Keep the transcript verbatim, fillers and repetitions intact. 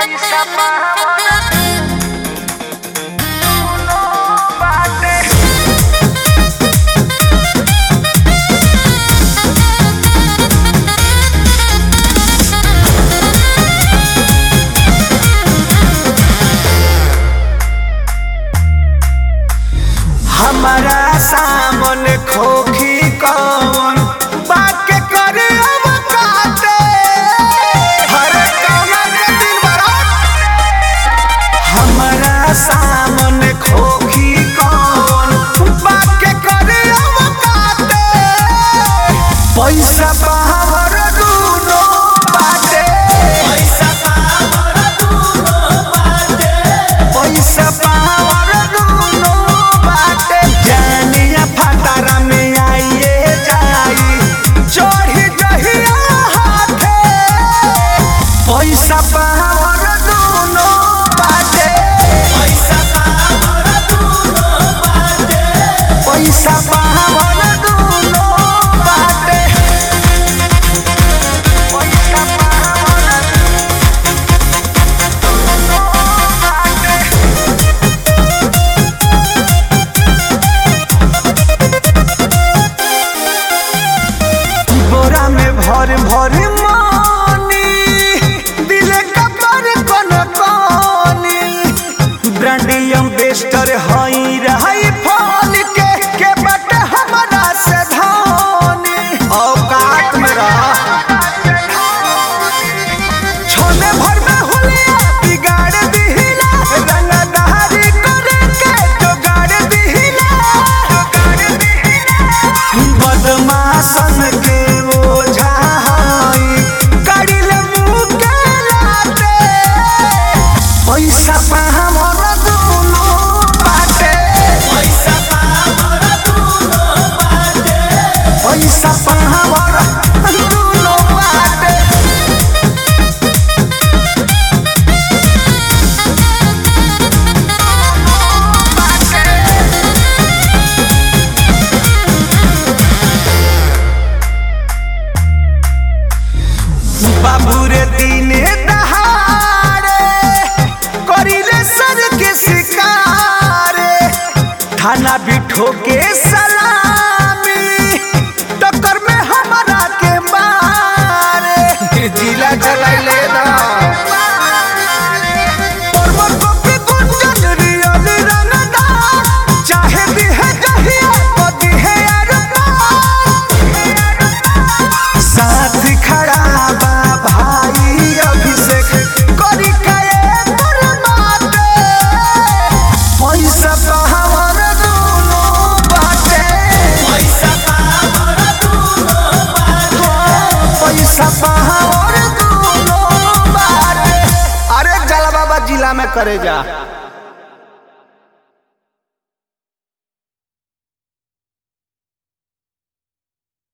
पैसा पावना दूनो बाटे। हमारा सामने खोखी कौन बात के करे अब काटे हर कौना के दिन बरात। हमारा सामने खोखी कौन बात के करे अब काटे पैसा पावर दूनो बाटे। पैसा पावर दूनो बाटे। पैसा पावर दूनो बाटे। जानिया फटारा में आइए जाई चढ़ी जहिया हाथे पैसा पावर दूनो बाटे। पैसा पावर दूनो बाटे। पैसा पावर दूनो बाटे। पैसा पावना दूनो बाटे। बोरा में भर भर मानी दिले कपर कोन कोनी ब्रांडियम बेस्टर हई रही फल के के बट हमरा से धानी औकात में रह छोले भर में हुलिया बिगाड़ दिहिला रंगदारी करे के जोगाड़ दिहिला जोगाड़ दिहिला बदमाशन के ओझा हई करिले मुँह के लाते पैसा पावर दूनो बाटे। पैसा पावर दूनो बाटे। पैसा पावर दूनो बाटे। बाबू रे दिने दहाड़े करिले सर के शिकारे थाना बिठो के सलामी टक्कर में हमारा के मारे जिला चलाइले ना परवर को भी गुंजन रियल रंगदा चाहे दिहे जहिया को दिहे साथ खड़ा बा भाई अभिषेक करी काए बरमाते पैसा पावर दूनो बाटे। पैसा पावर दूनो बाटे। पैसा पावर दूनो बाटे। अरे जला बाबा जिला में करे जा।